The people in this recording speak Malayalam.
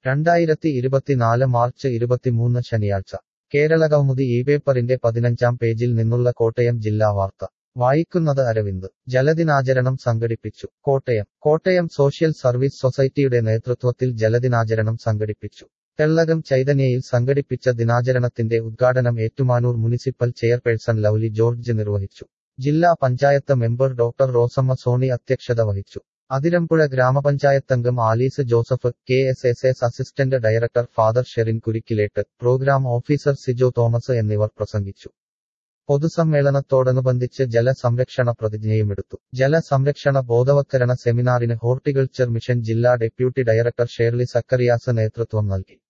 2024 മാർച്ച് 23 ശനിയാഴ്ച കേരളകൗമുദി പേപ്പറിന്റെ 15-ാം പേജിൽ നിന്നുള്ള കോട്ടയം ജില്ലാ വാർത്ത വായിക്കുന്നത് അരവിന്ദ്. ജലദിനാചരണം സംഘടിപ്പിച്ചു. കോട്ടയം സോഷ്യൽ സർവീസ് സൊസൈറ്റിയുടെ നേതൃത്വത്തിൽ ജലദിനാചരണം സംഘടിപ്പിച്ചു. തെള്ളകം ചൈതന്യയിൽ സംഘടിപ്പിച്ച ദിനാചരണത്തിന്റെ ഉദ്ഘാടനം ഏറ്റുമാനൂർ മുനിസിപ്പൽ ചെയർപേഴ്സൺ ലൗലി ജോർജ് നിർവഹിച്ചു. ജില്ലാ പഞ്ചായത്ത് മെമ്പർ ഡോക്ടർ റോസമ്മ സോണി അധ്യക്ഷത വഹിച്ചു. അതിരമ്പുഴ ഗ്രാമപഞ്ചായത്തംഗം Alice Joseph, KSSS assistant director father Sherin Kurikkilett, programme officer Sijo Thomas എന്നിവർ പ്രസംഗിച്ചു. പൊതുസമ്മേളനത്തോടനുബന്ധിച്ച് ജല സംരക്ഷണ പ്രതിജ്ഞയുമെടുത്തു. ജല സംരക്ഷണ ബോധവത്കരണ സെമിനാറിന് ഹോർട്ടികൾച്ചർ മിഷൻ ജില്ലാ ഡെപ്യൂട്ടി ഡയറക്ടർ ഷേർലി സക്കറിയാസ് നേതൃത്വം നൽകി.